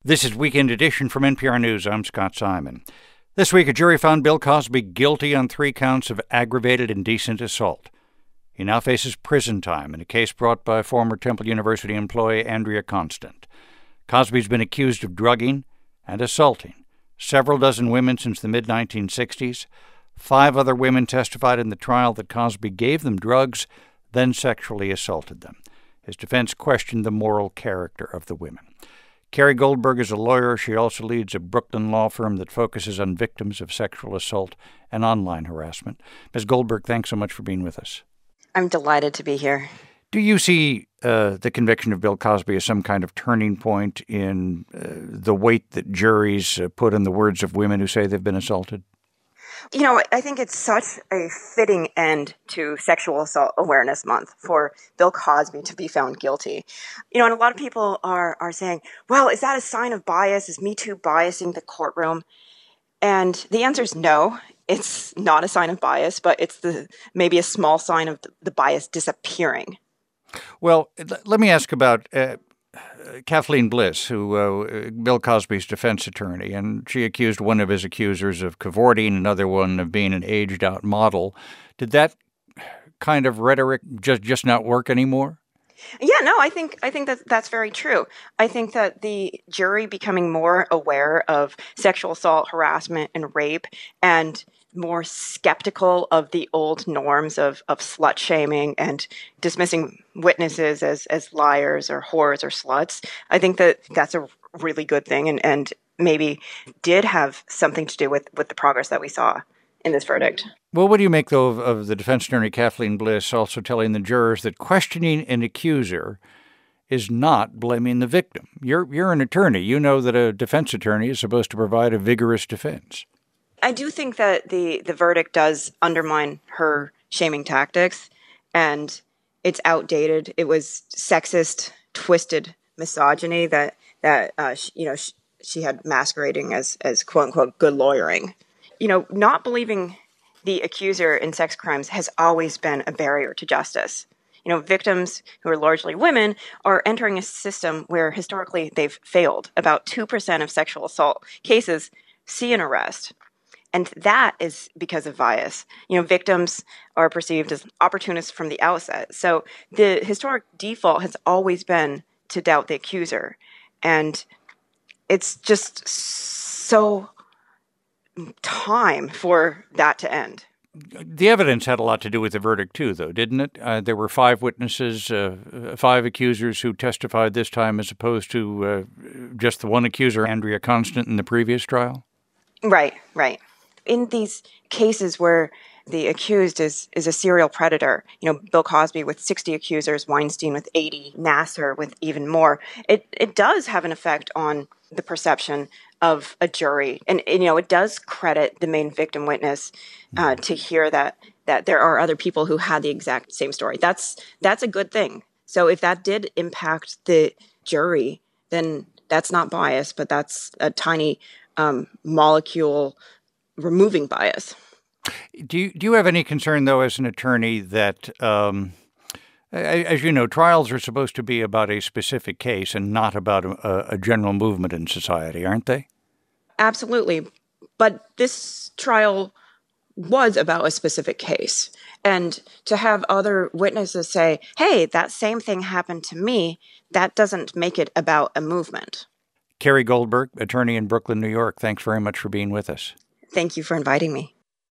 This is Weekend Edition from NPR News. I'm Scott Simon. This week, a jury found Bill Cosby guilty on 3 counts of aggravated indecent assault. He now faces prison time in a case brought by former Temple University employee Andrea Constant. Cosby's been accused of drugging and assaulting several dozen women since the mid-1960s. 5 other women testified in the trial that Cosby gave them drugs, then sexually assaulted them. His defense questioned the moral character of the women. Carrie Goldberg is a lawyer. She also leads a Brooklyn law firm that focuses on victims of sexual assault and online harassment. Ms. Goldberg, thanks so much for being with us. I'm delighted to be here. Do you see the conviction of Bill Cosby as some kind of turning point in the weight that juries put on the words of women who say they've been assaulted? You know, I think it's such a fitting end to Sexual Assault Awareness Month for Bill Cosby to be found guilty. You know, and a lot of people are saying, well, is that a sign of bias? Is Me Too biasing the courtroom? And the answer is no. It's not a sign of bias, but it's maybe a small sign of the bias disappearing. Well, let me ask about Kathleen Bliss, who Bill Cosby's defense attorney, and she accused one of his accusers of cavorting, another one of being an aged-out model. Did that kind of rhetoric just not work anymore? Yeah, no, I think that's very true. I think that the jury becoming more aware of sexual assault, harassment, and rape, and more skeptical of the old norms of slut shaming and dismissing witnesses as liars or whores or sluts. I think that's a really good thing and maybe did have something to do with the progress that we saw in this verdict. Well, what do you make, though, of the defense attorney Kathleen Bliss also telling the jurors that questioning an accuser is not blaming the victim? You're an attorney. You know that a defense attorney is supposed to provide a vigorous defense. I do think that the verdict does undermine her shaming tactics, and it's outdated. It was sexist, twisted misogyny that she had masquerading as quote unquote good lawyering. You know, not believing the accuser in sex crimes has always been a barrier to justice. You know, victims who are largely women are entering a system where historically they've failed. About 2% of sexual assault cases see an arrest. And that is because of bias. You know, victims are perceived as opportunists from the outset. So the historic default has always been to doubt the accuser. And it's just so time for that to end. The evidence had a lot to do with the verdict, too, though, didn't it? There were 5 witnesses, 5 accusers who testified this time as opposed to just the one accuser, Andrea Constant, in the previous trial? Right. In these cases where the accused is a serial predator, you know, Bill Cosby with 60 accusers, Weinstein with 80, Nassar with even more, it does have an effect on the perception of a jury. And you know, it does credit the main victim witness to hear that there are other people who had the exact same story. That's a good thing. So if that did impact the jury, then that's not bias, but that's a tiny molecule removing bias. Do you have any concern, though, as an attorney, that, as you know, trials are supposed to be about a specific case and not about a general movement in society, aren't they? Absolutely. But this trial was about a specific case. And to have other witnesses say, hey, that same thing happened to me, that doesn't make it about a movement. Carrie Goldberg, attorney in Brooklyn, New York, thanks very much for being with us. Thank you for inviting me.